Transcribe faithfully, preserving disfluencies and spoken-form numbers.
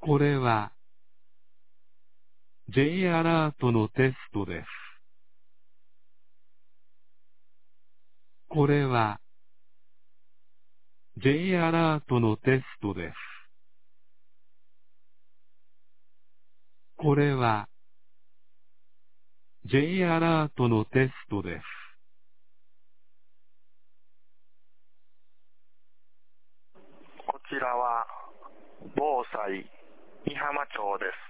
これは J アラートのテストです。これは J アラートのテストです。これは J アラートのテストです。 こちらは防災美浜町です。